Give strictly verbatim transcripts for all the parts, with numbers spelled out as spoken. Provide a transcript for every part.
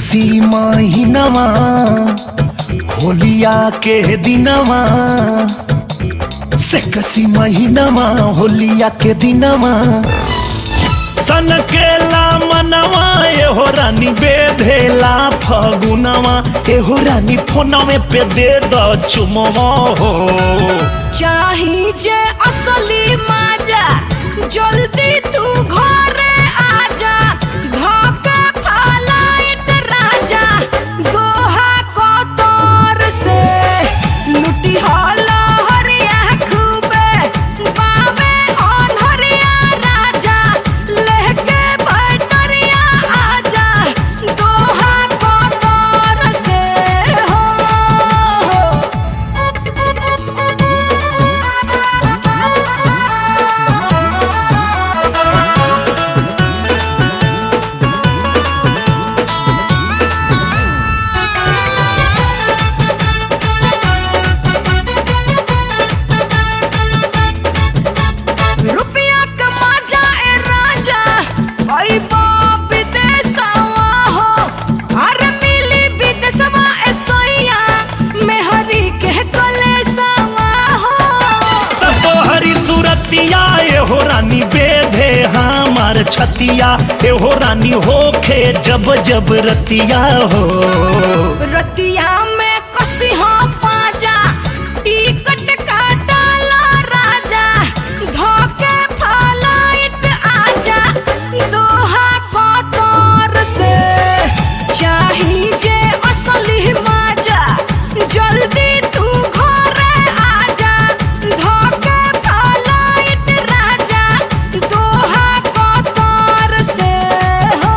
कसी महीनवा होलिया के दिनवा से कसी महीनवा होलिया के दिनवा सनकेला मनवा एहो रानी बेधेला फगुनवा एहो रानी फोनवे पे दे द चुमवा हो चाही जे असली मजा जल्दी तू घरे आजा धोके फलाइट राजा दोहा कतर से लुटी हला हरिया खूबे बावे अनहरिया राजा लेके बैटरिया आजा दोहा कतर से हो रुपया कमा जाए राजा ओई बाप विदेशवा हो अरे मिली विदेशवा ए सोइया मेहरी के कलेसवा हो तोहरी सूरतिया एहो रानी बेधे हमार छतिया एहो रानी होखे जब जब रतिया हो रतिया में कसी हो पाजा टिकट काटला राजा धोके फलाइट आजा दोहा कतर से चाही जे असली मजा जल्दी तू घरे आजा धोके फलाइट राजा दोहा कतर से हो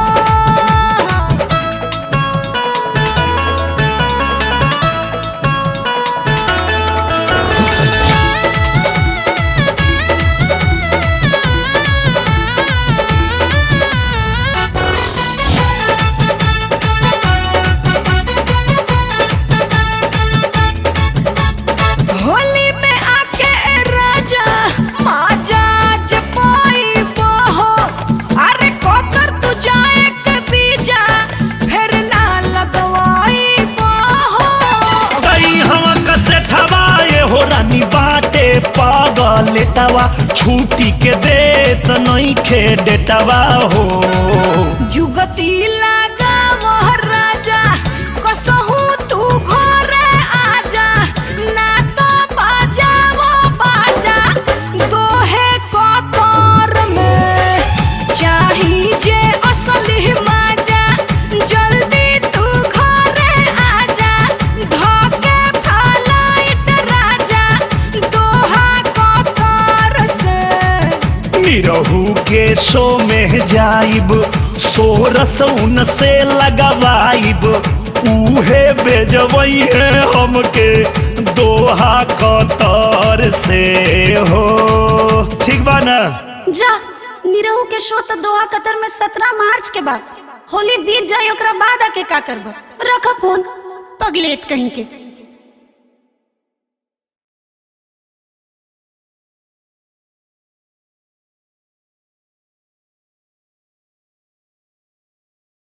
होली में आके राजा माजा जपाई बहो अरे कोतर तू जाए के बीजा फिर ना लगवाई बहो कई हम कसे थवाए हो रानी बाटे पागल लेटवा छुट्टी के देत नहीं खे डेटवा हो जुगती लगा वह राजा कसहू तू घरे आजा ना तो बाजा वो बाजा दोहे कतर में चाही जे असली मजा जल्दी तू घरे आजा धोके फलाइट राजा दोहा कतर से निरहू के शो में जाइब सोरस उन से लगवाइब उहे बेजवई है हमके दोहा कतर से हो ठीक बा ना जा निरहू के शो तो दोहा कतर में सत्रह मार्च के बाद होली बीत जाए ओकरा बाद आके का करब रख फोन पगलेट कहीं के।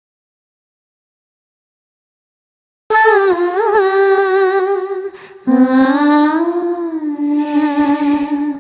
ah